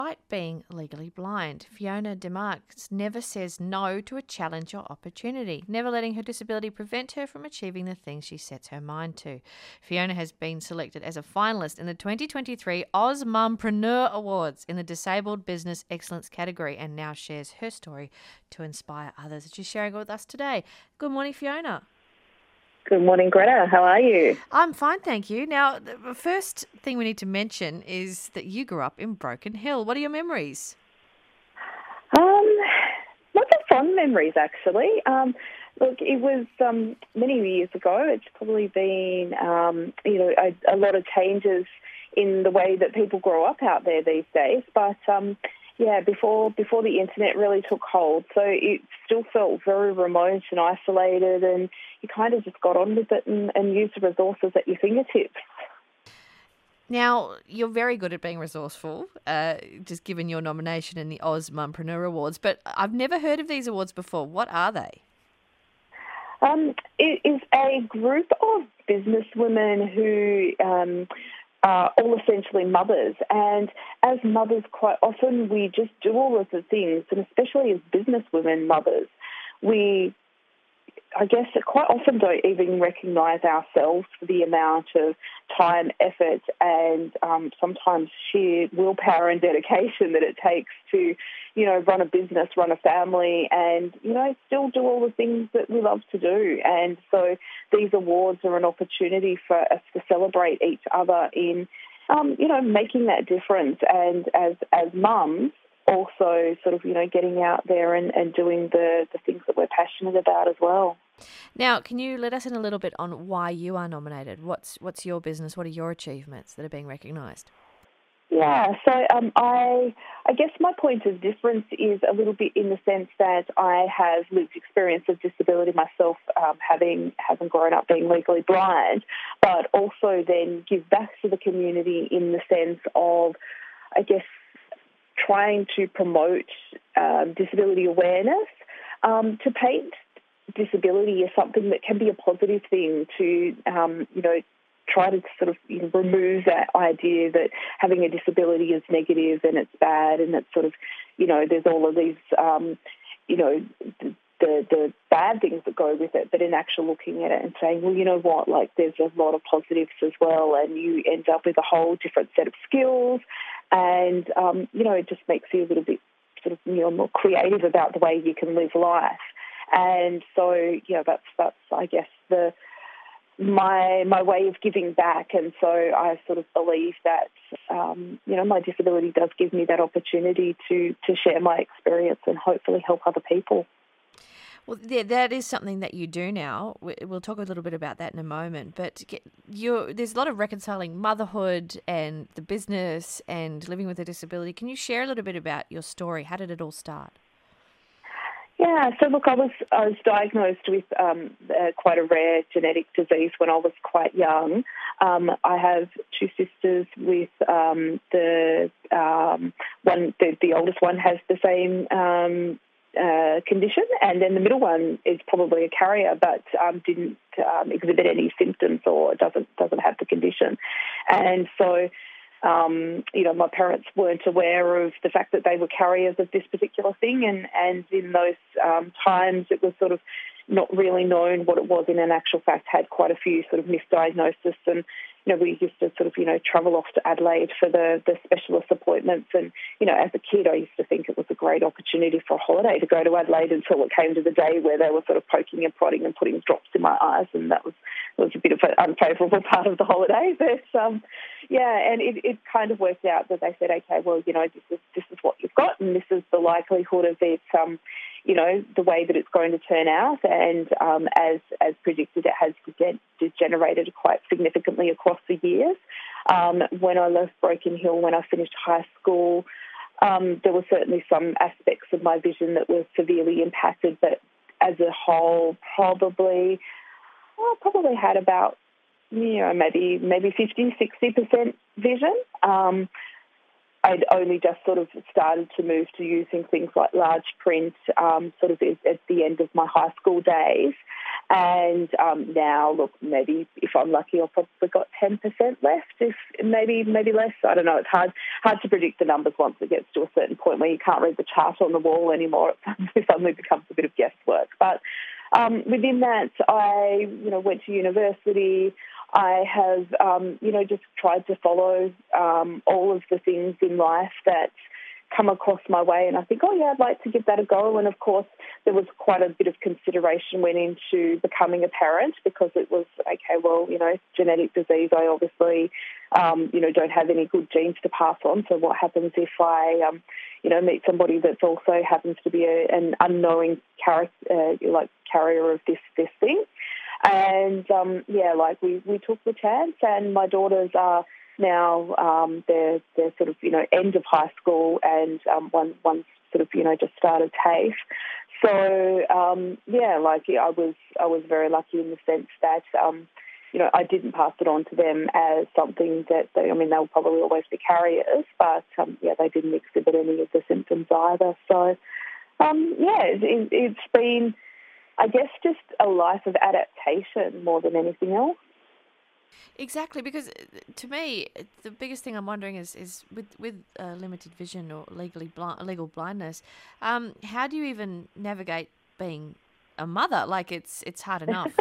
Despite being legally blind, Fiona DeMarks never says no to a challenge or opportunity, never letting her disability prevent her from achieving the things she sets her mind to. Fiona has been selected as a finalist in the 2023 Oz Mumpreneur Awards in the Disabled Business Excellence category and now shares her story to inspire others. She's sharing it with us today. Good morning, Fiona. Good morning, Greta. How are you? I'm fine, thank you. Now, the first thing we need to mention is that you grew up in Broken Hill. What are your memories? Lots of fun memories, actually. Look, it was many years ago. It's probably been, a lot of changes in the way that people grow up out there these days. But before the internet really took hold, so it still felt very remote and isolated, and you kind of just got on with it and used the resources at your fingertips. Now, you're very good at being resourceful, just given your nomination in the Oz Mumpreneur Awards, but I've never heard of these awards before. What are they? It is a group of businesswomen who are all essentially mothers. And as mothers, quite often we just do all of the things, and especially as businesswomen mothers, we, I guess, quite often don't even recognise ourselves for the amount of time, effort, and sometimes sheer willpower and dedication that it takes to, run a business, run a family, and, still do all the things that we love to do. And so these awards are an opportunity for us to celebrate each other in, making that difference. And as mums, also sort of, getting out there and doing the things that we're passionate about as well. Now, can you let us in a little bit on why you are nominated? What's your business? What are your achievements that are being recognised? Yeah, so I guess my point of difference is a little bit in the sense that I have lived experience of disability myself, having grown up being legally blind, but also then give back to the community in the sense of, I guess, trying to promote disability awareness, to paint disability as something that can be a positive thing, to, try to sort of remove that idea that having a disability is negative and it's bad and it's sort of, there's all of these, the bad things that go with it, but in actual looking at it and saying, well, you know what, like there's a lot of positives as well, and you end up with a whole different set of skills, and, it just makes you a little bit sort of, more creative about the way you can live life. And so, that's I guess, my way of giving back. And so I sort of believe that, my disability does give me that opportunity to share my experience and hopefully help other people. Well, yeah, that is something that you do now. We'll talk a little bit about that in a moment. But there's a lot of reconciling motherhood and the business and living with a disability. Can you share a little bit about your story? How did it all start? Yeah, so look, I was diagnosed with quite a rare genetic disease when I was quite young. I have two sisters with the oldest one has the same condition, and then the middle one is probably a carrier but didn't exhibit any symptoms or doesn't have the condition. And so my parents weren't aware of the fact that they were carriers of this particular thing, and in those times it was sort of not really known what it was, and in actual fact had quite a few sort of misdiagnosis. And we used to sort of travel off to Adelaide for the specialist appointments, and as a kid I used to think it was a great opportunity for a holiday to go to Adelaide, until it came to the day where they were sort of poking and prodding and putting drops in my eyes, and that was a bit of an unfavourable part of the holiday. But and it kind of worked out that they said, okay, well, this is what you've got, and this is the likelihood of it, the way that it's going to turn out. And as predicted, it has degenerated quite significantly across the years. When I left Broken Hill, when I finished high school, there were certainly some aspects of my vision that were severely impacted, but as a whole, probably had about, maybe 50-60% vision. I'd only just sort of started to move to using things like large print sort of at the end of my high school days. And now, look, maybe if I'm lucky, I've probably got 10% left, if maybe less. I don't know. It's hard to predict the numbers once it gets to a certain point where you can't read the chart on the wall anymore. It suddenly becomes a bit of guesswork. But within that, I went to university. I have just tried to follow all of the things in life that come across my way, and I think, I'd like to give that a go. And of course, there was quite a bit of consideration went into becoming a parent, because it was, genetic disease. I obviously, don't have any good genes to pass on. So what happens if I, meet somebody that's also happens to be an unknowing carrier of this thing? And we took the chance, and my daughters are now they're sort of end of high school, and one's sort of just started TAFE. So I was very lucky in the sense that I didn't pass it on to them as something that they'll probably always be carriers, but they didn't exhibit any of the symptoms either. So it's been, I guess, just a life of adaptation more than anything else. Exactly, because to me, the biggest thing I'm wondering is with limited vision or legal blindness, how do you even navigate being a mother? Like it's hard enough,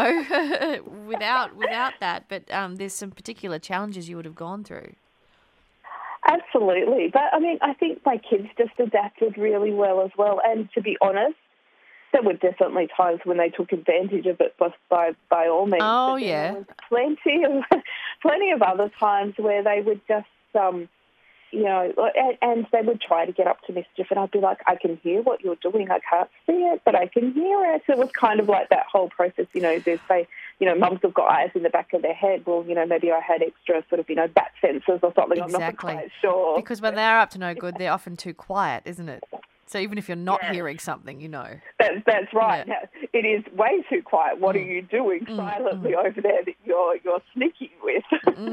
without that. But there's some particular challenges you would have gone through. Absolutely, but I think my kids just adapted really well as well. And to be honest, there were definitely times when they took advantage of it by all means. Oh, yeah. There was plenty of other times where they would just, and they would try to get up to mischief, and I'd be like, I can hear what you're doing. I can't see it, but I can hear it. So it was kind of like that whole process, they say, mums have got eyes in the back of their head. Well, maybe I had extra sort of, bat sensors or something. Exactly. I'm not quite sure. Because when they're up to no good, they're often too quiet, isn't it? So even if you're not hearing something, That's right. Yeah. Now, it is way too quiet. What are you doing silently over there that you're sneaking with?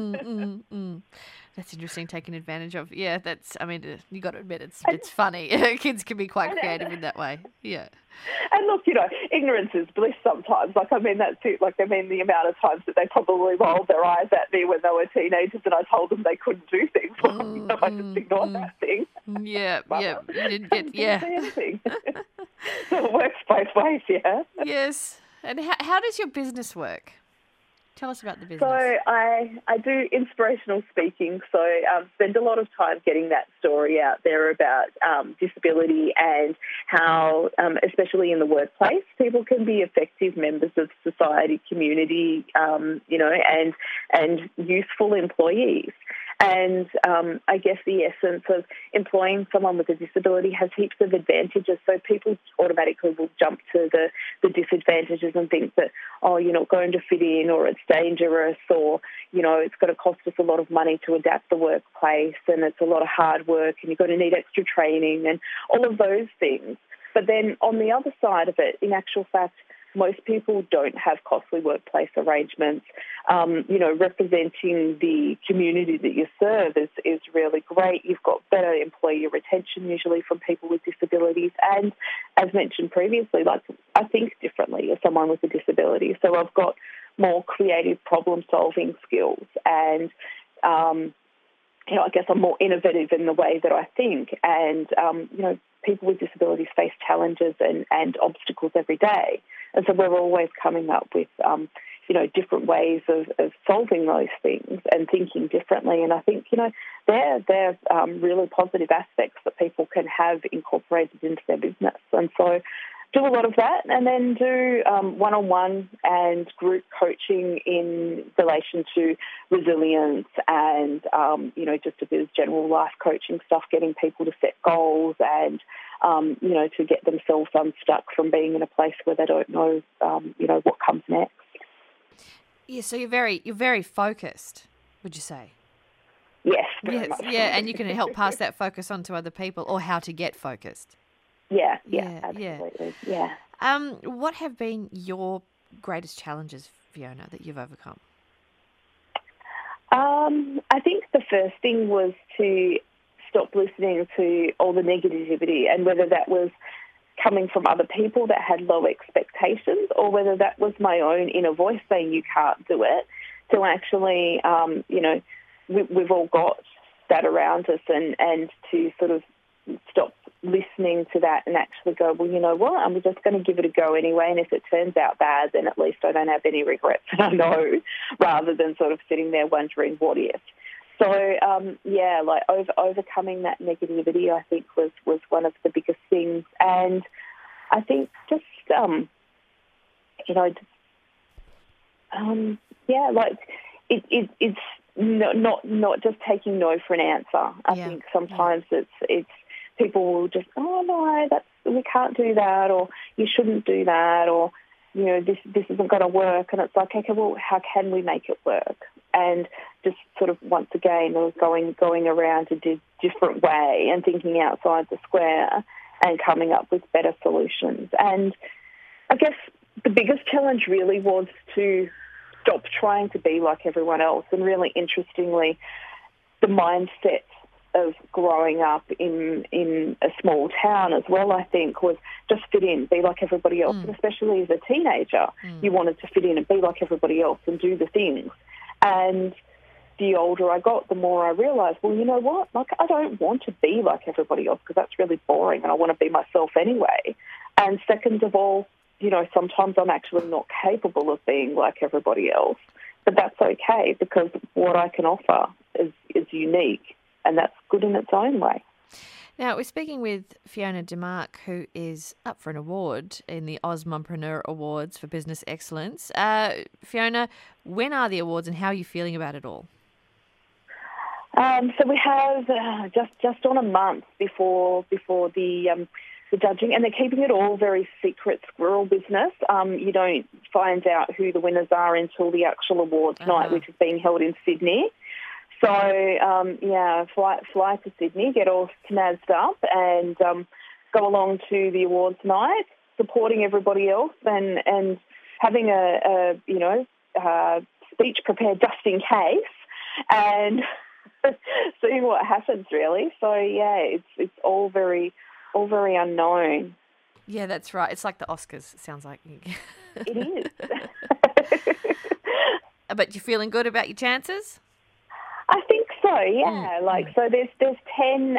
That's interesting, taking advantage of. Yeah, you got to admit it's funny. Kids can be quite creative in that way. Yeah. And look, ignorance is bliss sometimes. That's it. The amount of times that they probably rolled their eyes at me when they were teenagers and I told them they couldn't do things. I just ignored that thing. Yeah, yeah. You didn't get, yeah. Anything. So it works both ways, yeah. Yes. And how does your business work? Tell us about the business. So I do inspirational speaking, so spend a lot of time getting that story out there about disability and how, especially in the workplace, people can be effective members of society, community, and useful employees. And I guess the essence of employing someone with a disability has heaps of advantages. So people automatically will jump to the disadvantages and think that, you're not going to fit in, or it's dangerous, or, it's going to cost us a lot of money to adapt the workplace, and it's a lot of hard work, and you're going to need extra training and all of those things. But then on the other side of it, in actual fact, most people don't have costly workplace arrangements. Representing the community that you serve is really great. You've got better employee retention usually from people with disabilities. And as mentioned previously, I think differently as someone with a disability. So I've got more creative problem-solving skills, and I guess I'm more innovative in the way that I think. And people with disabilities face challenges and obstacles every day. And so we're always coming up with, different ways of solving those things and thinking differently. And I think, they're really positive aspects that people can have incorporated into their business. And so do a lot of that, and then do one-on-one and group coaching in relation to resilience and, just a bit of general life coaching stuff, getting people to set goals and, to get themselves unstuck from being in a place where they don't know, what comes next. Yeah, so you're very focused, would you say? Yes, very much. Yeah, and you can help pass that focus on to other people, or how to get focused. Yeah, absolutely. Yeah. What have been your greatest challenges, Fiona, that you've overcome? I think the first thing was to stop listening to all the negativity, and whether that was coming from other people that had low expectations, or whether that was my own inner voice saying you can't do it, to actually, we've all got that around us, and to sort of stop listening to that and actually go, well, you know what, I'm just going to give it a go anyway, and if it turns out bad, then at least I don't have any regrets, and I know, rather than sort of sitting there wondering what if. So, overcoming that negativity, I think, was one of the biggest things. And I think just, it's not just taking no for an answer. I think sometimes it's people will just, oh, no, we can't do that, or you shouldn't do that, or, you know, this isn't going to work. And it's like, okay, well, how can we make it work? And just sort of once again, I was going around a different way and thinking outside the square and coming up with better solutions. And I guess the biggest challenge really was to stop trying to be like everyone else. And really interestingly, the mindset of growing up in a small town as well, I think, was just fit in, be like everybody else. And especially as a teenager, you wanted to fit in and be like everybody else and do the things. And the older I got, the more I realised, well, you know what? Like, I don't want to be like everybody else because that's really boring, and I want to be myself anyway. And second of all, you know, sometimes I'm actually not capable of being like everybody else, but that's okay because what I can offer is unique, and that's good in its own way. Now, we're speaking with Fiona DeMark, who is up for an award in the Osmompreneur Awards for Business Excellence. Fiona, when are the awards and how are you feeling about it all? So we have just on a month before the judging, and they're keeping it all very secret, squirrel business. You don't find out who the winners are until the actual awards night, which is being held in Sydney. So, fly to Sydney, get all snazzed up and go along to the awards night, supporting everybody else and having a speech prepared just in case and seeing what happens, really. So, it's all very unknown. Yeah, that's right. It's like the Oscars, it sounds like. It is. But you're feeling good about your chances? I think so, yeah. So there's 10,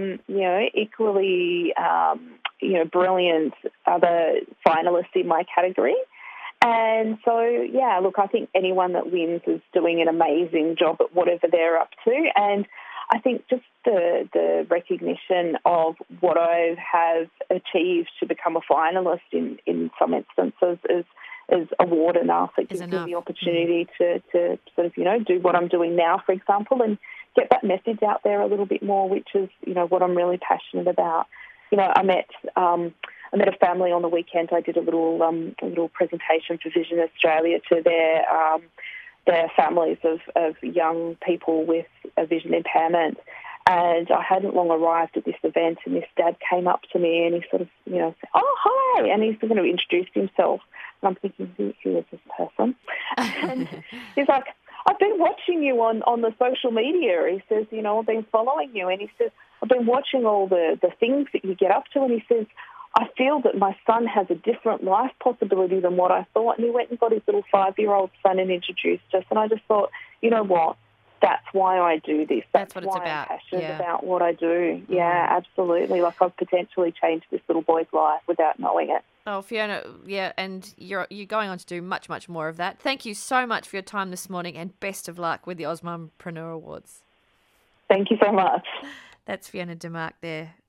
equally, brilliant other finalists in my category. And so, I think anyone that wins is doing an amazing job at whatever they're up to. And I think just the recognition of what I have achieved to become a finalist in some instances is award enough. It gives me the opportunity to sort of, do what I'm doing now, for example, and get that message out there a little bit more, which is, what I'm really passionate about. I met a family on the weekend. I did a little presentation for Vision Australia to their families of young people with a vision impairment. And I hadn't long arrived at this event, and this dad came up to me and he sort of, said, "Oh, hi," and he's going to introduce himself. And I'm thinking, who is this person? And he's like, "I've been watching you on the social media." He says, "I've been following you." And he says, "I've been watching all the things that you get up to." And he says, "I feel that my son has a different life possibility than what I thought." And he went and got his little 5-year-old son and introduced us. And I just thought, you know what? That's why I do this. That's what it's why about. I'm passionate about what I do. Yeah, absolutely. Like, I've potentially changed this little boy's life without knowing it. Oh, Fiona, and you're going on to do much, much more of that. Thank you so much for your time this morning, and best of luck with the Osmompreneur Awards. Thank you so much. That's Fiona DeMark there,